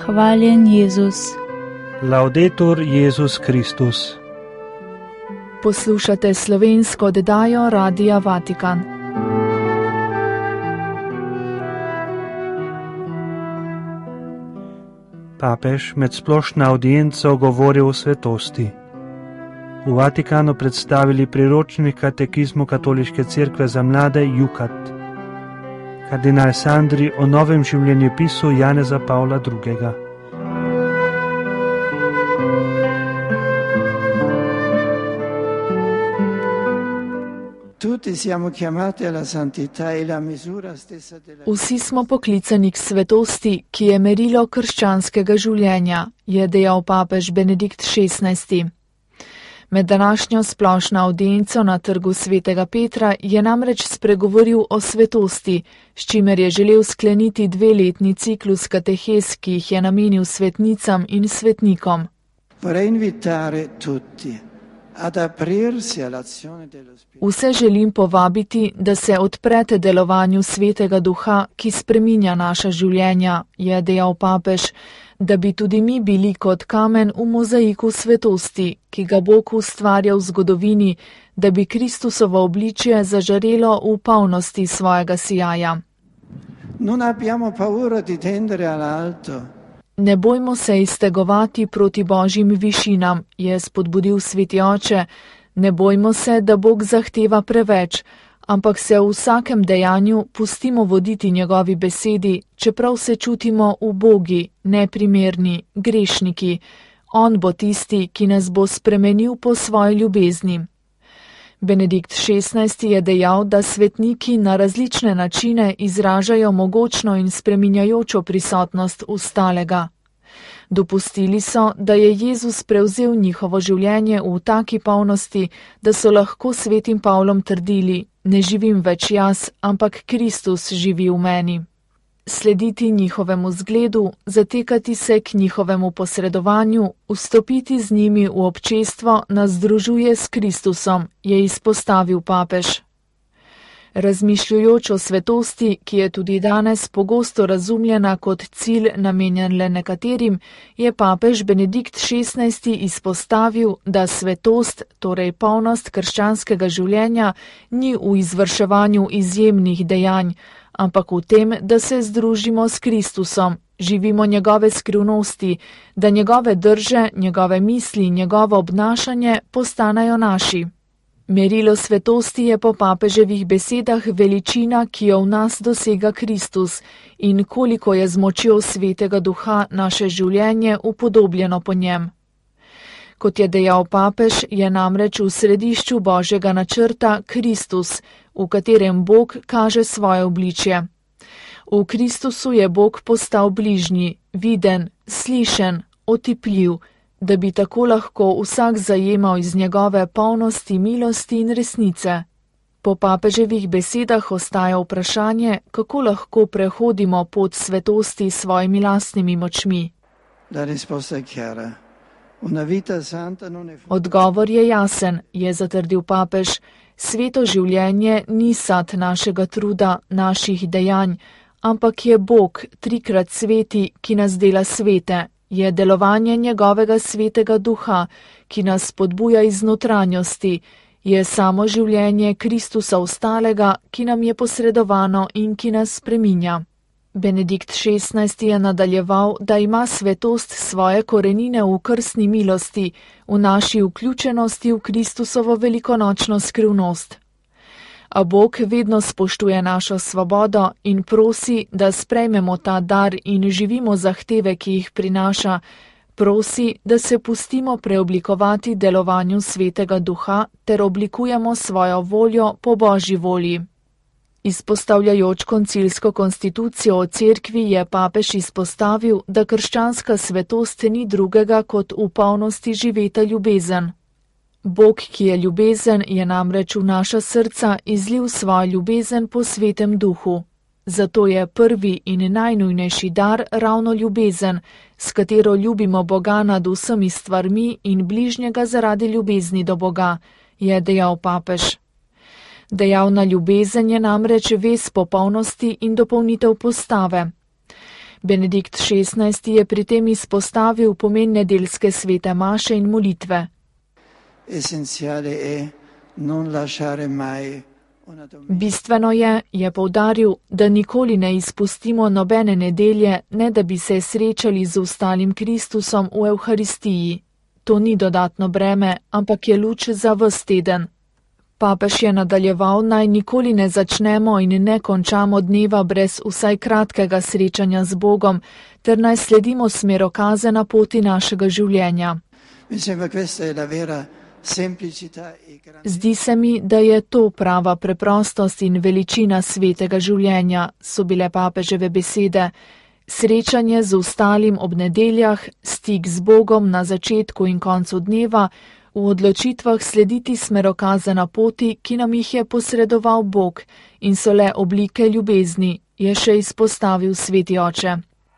Hvaljen Jezus. Laudetur Jezus Kristus. Poslušate slovensko oddajo Radia Vatikan. Papež med splošno audienco govori o svetosti. V Vatikanu predstavili priročnik katekizmu Katoliške cerkve za mlade Jukat. Kardinal Sandri o novem življenjepisu Janeza Pavla II. Vsi smo poklicani k svetosti, ki je merilo krščanskega življenja, je dejal papež Benedikt XVI. Med današnjo splošno audienco na trgu Svetega Petra je namreč spregovoril o svetosti, s čimer je želel skleniti 2-letni ciklus katehez, ki jih je namenil svetnicam in svetnikom. Vse želim povabiti, da se odprete delovanju Svetega Duha, ki spreminja naša življenja, je dejal papež, da bi tudi mi bili kot kamen v mozaiku svetosti, ki ga Bog ustvarja v zgodovini, da bi Kristusovo obličje zažarelo v polnosti svojega sijaja. Ne bojmo se iztegovati proti Božjim višinam, je spodbudil sveti oče, ne bojmo se, da Bog zahteva preveč, ampak se v vsakem dejanju pustimo voditi njegovi besedi, čeprav se čutimo ubogi, neprimerni, grešniki. On bo tisti, ki nas bo spremenil po svoji ljubezni. Benedikt XVI. Je dejal, da svetniki na različne načine izražajo mogočno in spreminjajočo prisotnost ustalega. Dopustili so, da je Jezus prevzel njihovo življenje v taki polnosti, da so lahko svetim Pavlom trdili: ne živim več jaz, ampak Kristus živi v meni. Slediti njihovemu zgledu, zatekati se k njihovemu posredovanju, vstopiti z njimi v občestvo nas združuje s Kristusom, je izpostavil papež. Razmišljujoč o svetosti, ki je tudi danes pogosto razumljena kot cilj namenjen le nekaterim, je papež Benedikt XVI. Izpostavil, da svetost, torej polnost krščanskega življenja, ni v izvrševanju izjemnih dejanj, ampak v tem, da se združimo s Kristusom, živimo njegove skrivnosti, da njegove drže, njegove misli in njegovo obnašanje postanejo naši. Merilo svetosti je po papeževih besedah veličina, ki jo v nas dosega Kristus, in koliko je z močjo Svetega Duha naše življenje upodobljeno po njem. Kot je dejal papež, je namreč v središču Božjega načrta Kristus, v katerem Bog kaže svoje obličje. V Kristusu je Bog postal bližnji, viden, slišen, otipljiv, da bi tako lahko vsak zajemal iz njegove polnosti milosti in resnice. Po papeževih besedah ostaja vprašanje, kako lahko prehodimo pot svetosti s svojimi lastnimi močmi. Odgovor je jasen, je zatrdil papež. Sveto življenje ni sad našega truda, naših dejanj, ampak je Bog, 3-krat sveti, ki nas dela svete. Je delovanje njegovega Svetega Duha, ki nas spodbuja iz notranjosti, je samo življenje Kristusa ostalega, ki nam je posredovano in ki nas spreminja. Benedikt XVI. Je nadaljeval, da ima svetost svoje korenine v krstni milosti, v naši vključenosti v Kristusovo velikonočno skrivnost. A Bog vedno spoštuje našo svobodo in prosi, da sprejmemo ta dar in živimo zahteve, ki jih prinaša. Prosi, da se pustimo preoblikovati delovanju Svetega Duha ter oblikujemo svojo voljo po Božji volji. Izpostavljajoč koncilsko konstitucijo o cerkvi je papež izpostavil, da krščanska svetost ni drugega kot v polnosti živeta ljubezen. Bog, ki je ljubezen, je namreč v naša srca izlil svojo ljubezen po Svetem Duhu. Zato je prvi in najnujnejši dar ravno ljubezen, s katero ljubimo Boga nad vsemi stvarmi in bližnjega zaradi ljubezni do Boga, je dejal papež. Dejavna ljubezen je namreč vez popolnosti in dopolnitev postave. Benedikt XVI je pri tem izpostavil pomen nedeljske svete maše in molitve. Bistveno je poudaril, da nikoli ne izpustimo nobene nedelje, ne da bi se srečali z ostalim Kristusom v Evharistiji. To ni dodatno breme, ampak je luč za ves teden. Papež je nadaljeval, naj nikoli ne začnemo in ne končamo dneva brez vsaj kratkega srečanja z Bogom, ter naj sledimo smerokaze na poti našega življenja. Zdi se mi, da je to prava preprostost in veličina svetega življenja, so bile papeževe besede. Srečanje z ostalim ob nedeljah, stik z Bogom na začetku in koncu dneva, v odločitvah slediti smerokaze na poti, ki nam jih je posredoval Bog in so le oblike ljubezni, je še izpostavil sveti oče.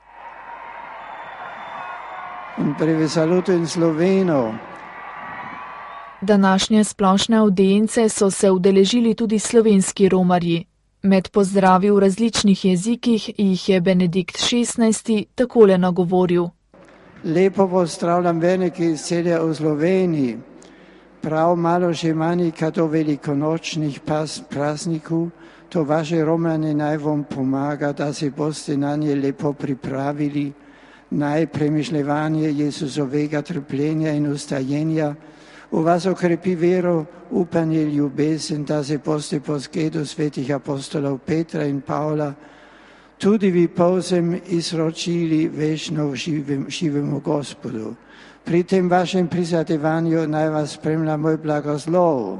Današnje splošne avdience so se udeležili tudi slovenski romarji. Med pozdravi v različnih jezikih jih je Benedikt XVI takole nagovoril. Lepo pozdravljam vernike iz celja v Sloveniji. Prav malo že manjka do velikonočnih praznikov, to vaše romanje naj vam pomaga, da se boste na nje lepo pripravili, naj premišljevanje Jezusovega trpljenja in ustajenja u vas okrepi vero, upanje, ljubezen, da se boste po zgledu svetih apostolov Petra in Pavla tudi vi povsem izročili večno živemu Gospodu. Pri tem vašem prizadevanju naj vas spremlja moj blagoslov.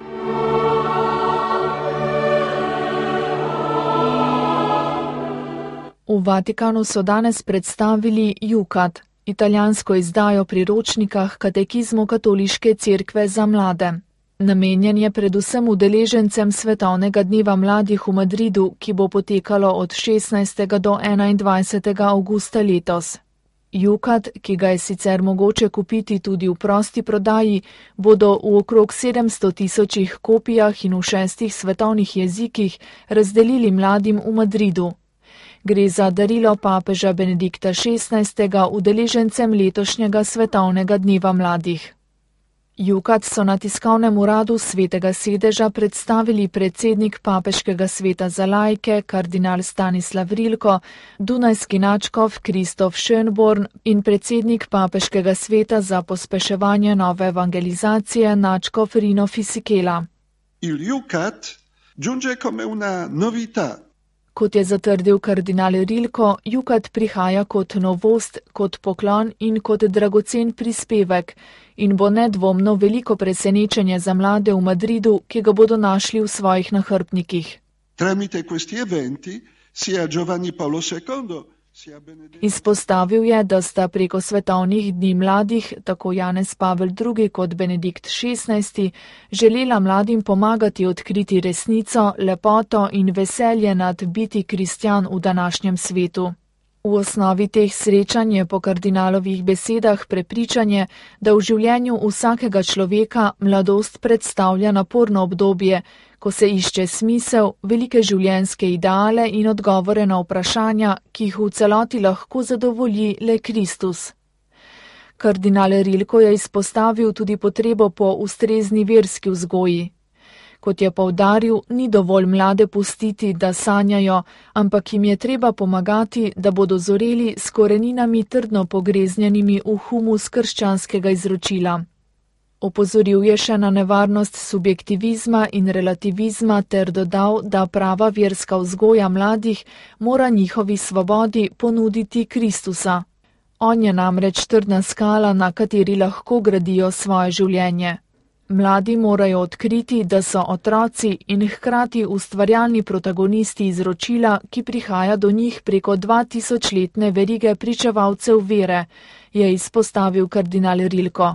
V Vatikanu so danes predstavili Jukat, italijansko izdajo priročnika h katekizmu Katoliške cerkve za mlade. Namenjen je predvsem udeležencem Svetovnega dneva mladih v Madridu, ki bo potekalo od 16. do 21. avgusta letos. Jukat, ki ga je sicer mogoče kupiti tudi v prosti prodaji, bodo v okrog 700.000 kopijah in v 6 svetovnih jezikih razdelili mladim v Madridu. Gre za darilo papeža Benedikta XVI. Udeležencem letošnjega Svetovnega dneva mladih. Jukat so na tiskovnem uradu Svetega sedeža predstavili predsednik Papeškega sveta za laike, kardinal Stanislav Rilko, dunajski nadškof Kristof Schönborn in predsednik Papeškega sveta za pospeševanje nove evangelizacije nadškof Rino Fisichella. Il Jukat giunge come una novità. Kot je zatrdil kardinal Rilko, Jukat prihaja kot novost, kot poklon in kot dragocen prispevek in bo nedvomno veliko presenečenje za mlade v Madridu, ki ga bodo našli v svojih nahrbtnikih. Tramite questi eventi sia Giovanni Paolo II sia Benedetto. Izpostavil je, da sta preko svetovnih dni mladih, tako Janez Pavel II kot Benedikt XVI, želela mladim pomagati odkriti resnico, lepoto in veselje nad biti kristjan v današnjem svetu. V osnovi teh srečanj je po kardinalovih besedah prepričanje, da v življenju vsakega človeka mladost predstavlja naporno obdobje, ko se išče smisel, velike življenjske ideale in odgovore na vprašanja, ki jih v celoti lahko zadovolji le Kristus. Kardinal Rilko je izpostavil tudi potrebo po ustrezni verski vzgoji. Kot je poudaril, ni dovolj mlade pustiti, da sanjajo, ampak jim je treba pomagati, da bodo zoreli s koreninami trdno pogreznjenimi v humus krščanskega izročila. Opozoril je še na nevarnost subjektivizma in relativizma ter dodal, da prava verska vzgoja mladih mora njihovi svobodi ponuditi Kristusa. On je namreč trdna skala, na kateri lahko gradijo svoje življenje. Mladi morajo odkriti, da so otroci in hkrati ustvarjalni protagonisti izročila, ki prihaja do njih preko 2000-letne verige pričevalcev vere, je izpostavil kardinal Rilko.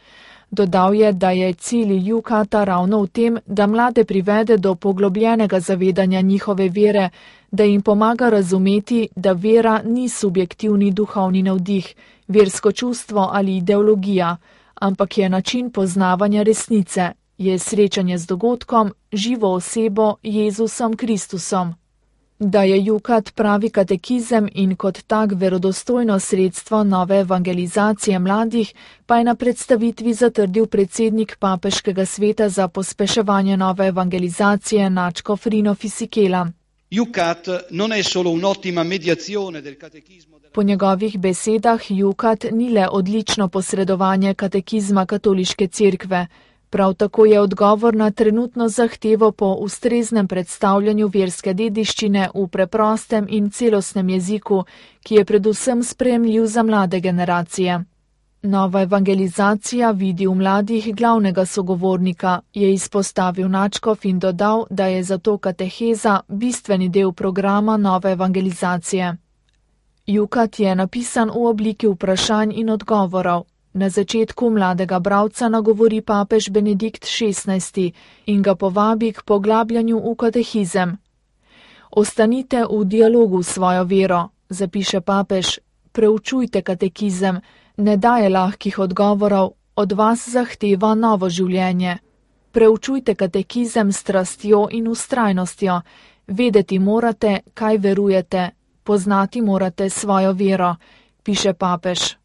Dodal je, da je cilj Jukata ravno v tem, da mlade privede do poglobljenega zavedanja njihove vere, da jim pomaga razumeti, da vera ni subjektivni duhovni navdih, versko čustvo ali ideologija, ampak je način poznavanja resnice, je srečanje z dogodkom, živo osebo Jezusom Kristusom. Da je Jukat pravi katekizem in kot tak verodostojno sredstvo nove evangelizacije mladih, pa je na predstavitvi zatrdil predsednik Papeškega sveta za pospeševanje nove evangelizacije nadškof Rino Fisichella. Jukat non è solo un'ottima mediazione del catechismo. Po njegovih besedah Jukat ni le odlično posredovanje katekizma katoliške cerkve, prav tako je odgovor na trenutno zahtevo po ustreznem predstavljanju verske dediščine v preprostem in celostnem jeziku, ki je predvsem sprejemljiv za mlade generacije. Nova evangelizacija vidi v mladih glavnega sogovornika, je izpostavil nadškof in dodal, da je zato kateheza bistveni del programa nove evangelizacije. Jukat je napisan v obliki vprašanj in odgovorov. Na začetku mladega bralca nagovori papež Benedikt XVI in ga povabi k poglabljanju v katehizem. Ostanite v dialogu s svojo vero, zapiše papež, preučujte katekizem, ne daje lahkih odgovorov, od vas zahteva novo življenje. Preučujte katekizem s strastjo in vztrajnostjo, vedeti morate, kaj verujete, poznati morate svojo vero, piše papež.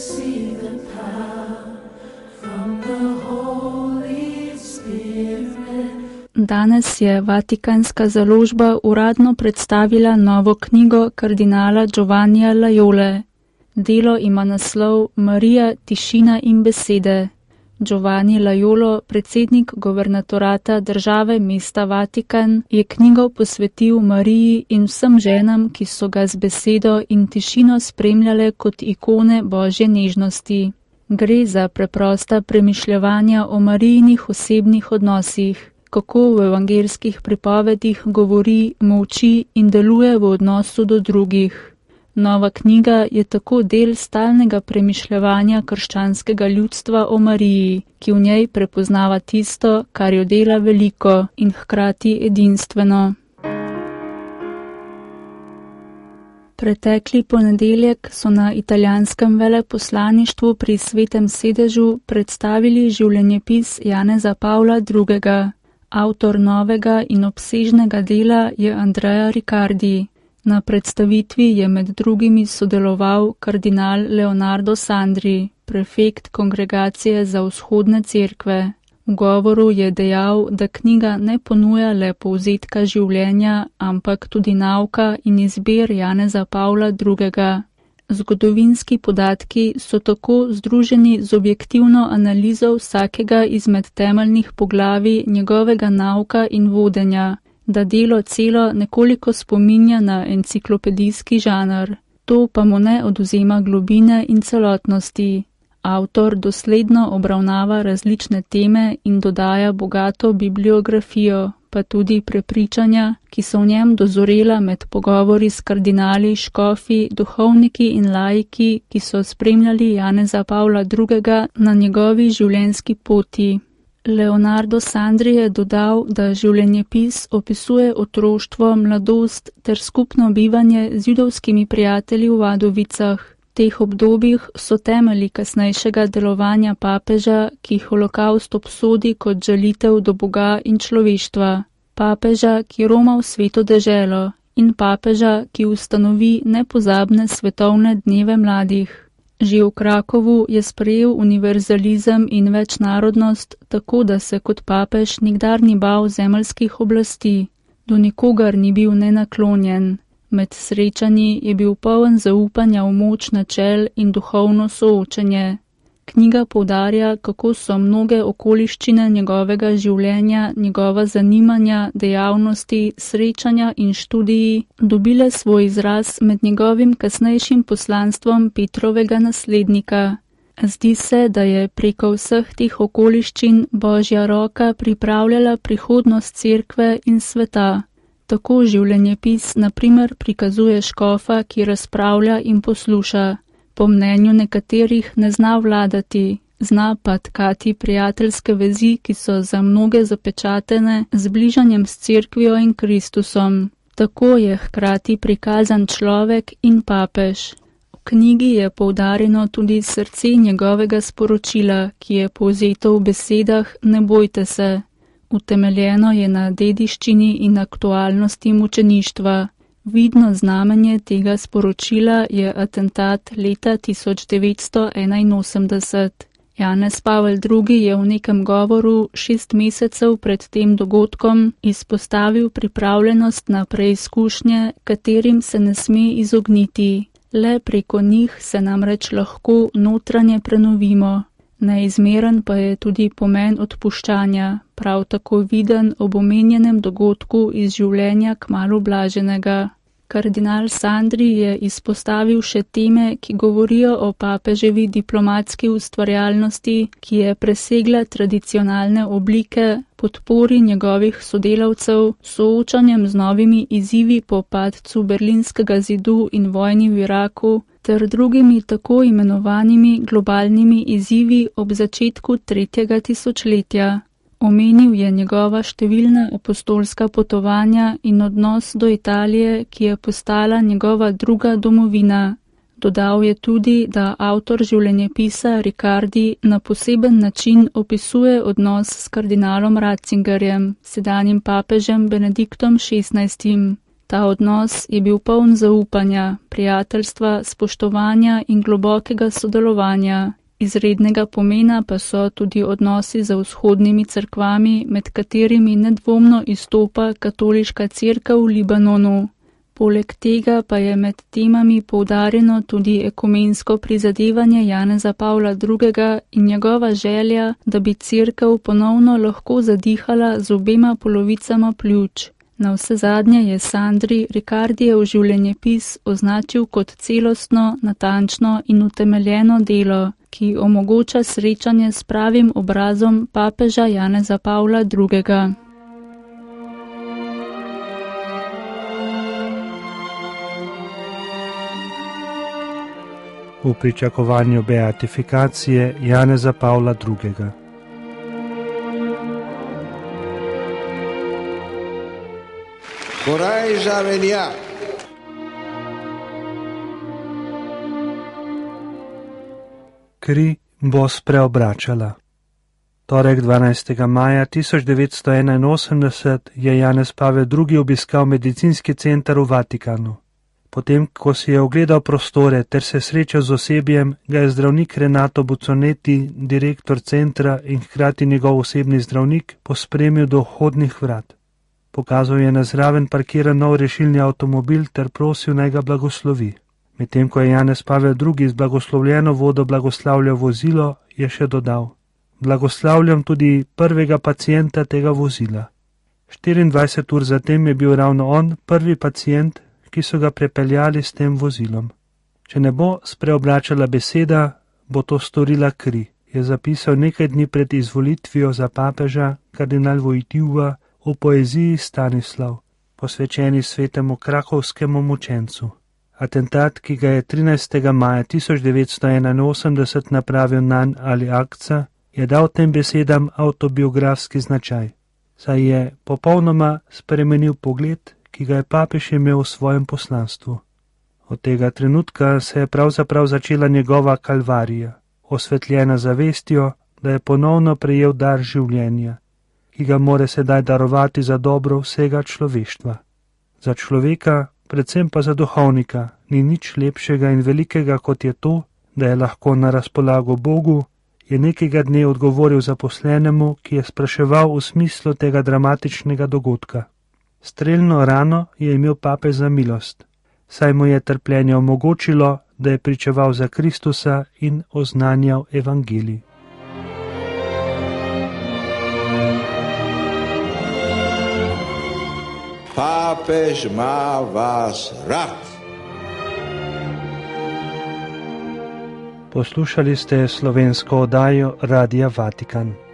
Danes je Vatikanska založba uradno predstavila novo knjigo kardinala Giovannija Laiole. Delo ima naslov Marija, tišina in besede. Giovanni Laiolo, predsednik guvernatorata države mesta Vatikan, je knjigo posvetil Mariji in vsem ženam, ki so ga z besedo in tišino spremljale kot ikone Božje nežnosti. Gre za preprosta premišljevanja o Marijinih osebnih odnosih, kako v evangelskih pripovedih govori, molči in deluje v odnosu do drugih. Nova knjiga je tako del stalnega premišljevanja krščanskega ljudstva o Mariji, ki v njej prepoznava tisto, kar jo dela veliko in hkrati edinstveno. Pretekli ponedeljek so na italijanskem veleposlaništvu pri Svetem sedežu predstavili življenjepis Janeza Pavla II. Avtor novega in obsežnega dela je Andrea Riccardi. Na predstavitvi je med drugimi sodeloval kardinal Leonardo Sandri, prefekt Kongregacije za vzhodne cerkve. V govoru je dejal, da knjiga ne ponuja le povzetka življenja, ampak tudi nauka in izbir Janeza Pavla II. Zgodovinski podatki so tako združeni z objektivno analizo vsakega izmed temeljnih poglavij njegovega nauka in vodenja, da delo celo nekoliko spominja na enciklopedijski žanr. To pa mu ne odvzema globine in celotnosti. Avtor dosledno obravnava različne teme in dodaja bogato bibliografijo, pa tudi prepričanja, ki so v njem dozorela med pogovori s kardinali, škofi, duhovniki in laiki, ki so spremljali Janeza Pavla II. Na njegovi življenjski poti. Leonardo Sandri je dodal, da življenjepis opisuje otroštvo, mladost ter skupno bivanje z judovskimi prijatelji v Vadovicah. V teh obdobjih so temelji kasnejšega delovanja papeža, ki holokavst obsodi kot žalitev do Boga in človeštva, papeža, ki roma v sveto deželo, in papeža, ki ustanovi nepozabne svetovne dneve mladih. Že v Krakovu je sprejel univerzalizem in večnarodnost, tako da se kot papež nikdar ni bal zemeljskih oblasti. Do nikogar ni bil nenaklonjen. Med srečanji je bil poln zaupanja v moč načel in duhovno soočenje. Knjiga poudarja, kako so mnoge okoliščine njegovega življenja, njegova zanimanja, dejavnosti, srečanja in študiji dobile svoj izraz med njegovim kasnejšim poslanstvom Petrovega naslednika. Zdi se, da je preko vseh teh okoliščin Božja roka pripravljala prihodnost cerkve in sveta. Tako življenjepis na primer prikazuje škofa, ki razpravlja in posluša. Po mnenju nekaterih ne zna vladati, zna pa tkati prijateljske vezi, ki so za mnoge zapečatene z bližanjem s cerkvijo in Kristusom. Tako je hkrati prikazan človek in papež. V knjigi je poudarjeno tudi srce njegovega sporočila, ki je povzeto v besedah ne bojte se. Utemeljeno je na dediščini in aktualnosti mučeništva. Vidno znamenje tega sporočila je atentat leta 1981. Janez Pavel II. Je v nekem govoru 6 mesecev pred tem dogodkom izpostavil pripravljenost na preizkušnje, katerim se ne sme izogniti. Le preko njih se namreč lahko notranje prenovimo. Neizmeren pa je tudi pomen odpuščanja, prav tako viden ob omenjenem dogodku iz življenja kmalu blaženega. Kardinal Sandri je izpostavil še teme, ki govorijo o papeževi diplomatski ustvarjalnosti, ki je presegla tradicionalne oblike, podpori njegovih sodelavcev, soočanjem z novimi izzivi po padcu Berlinskega zidu in vojni v Iraku, ter drugimi tako imenovanimi globalnimi izzivi ob začetku 3. tisočletja. Omenil je njegova številna apostolska potovanja in odnos do Italije, ki je postala njegova druga domovina. Dodal je tudi, da avtor življenjepisa Riccardi na poseben način opisuje odnos s kardinalom Ratzingerjem, sedanjim papežem Benediktom XVI. Ta odnos je bil poln zaupanja, prijateljstva, spoštovanja in globokega sodelovanja. Izrednega pomena pa so tudi odnosi z vzhodnimi cerkvami, med katerimi nedvomno izstopa katoliška cerkev v Libanonu. Poleg tega pa je med temami poudarjeno tudi ekumensko prizadevanje Janeza Pavla II. In njegova želja, da bi cerkev ponovno lahko zadihala z obema polovicama pljuč. Navsezadnje je Sandri Riccardijev življenjepis označil kot celostno, natančno in utemeljeno delo, ki omogoča srečanje s pravim obrazom papeža Janeza Pavla II. V pričakovanju beatifikacije Janeza Pavla II. Coraggia venia. Kri bo spreobračala. Torek 12. maja 1981 je Janez Pavel II. Obiskal medicinski center v Vatikanu. Potem, ko si je ogledal prostore ter se srečal z osebjem, ga je zdravnik Renato Buconetti, direktor centra in hkrati njegov osebni zdravnik, pospremil do vhodnih vrat. Pokazal je na zraven parkiran nov rešilni avtomobil ter prosil, naj ga blagoslovi. Medtem ko je Janez Pavel II. Z blagoslovljeno vodo blagoslavljal vozilo, je še dodal: blagoslavljam tudi prvega pacienta tega vozila. 24 ur zatem je bil ravno on prvi pacient, ki so ga prepeljali s tem vozilom. Če ne bo spreobračala beseda, bo to storila kri, je zapisal nekaj dni pred izvolitvijo za papeža kardinal Wojtyła v poeziji Stanislav, posvečeni svetemu krakovskemu mučencu. Atentat, ki ga je 13. maja 1981 napravil Nan Ali-Aqsa, je dal tem besedam avtobiografski značaj, saj je popolnoma spremenil pogled, ki ga je papež imel v svojem poslanstvu. Od tega trenutka se je pravzaprav začela njegova kalvarija, osvetljena zavestjo, da je ponovno prejel dar življenja, ki ga mora sedaj darovati za dobro vsega človeštva. Za človeka, predvsem pa za duhovnika, ni nič lepšega in velikega kot je to, da je lahko na razpolago Bogu, je nekega dne odgovoril zaposlenemu, ki je spraševal v smislu tega dramatičnega dogodka. Strelno rano je imel papež za milost, saj mu je trpljenje omogočilo, da je pričeval za Kristusa in oznanjal evangelij. Papež ima vas rad. Poslušali ste slovensko oddajo Radia Vatikan.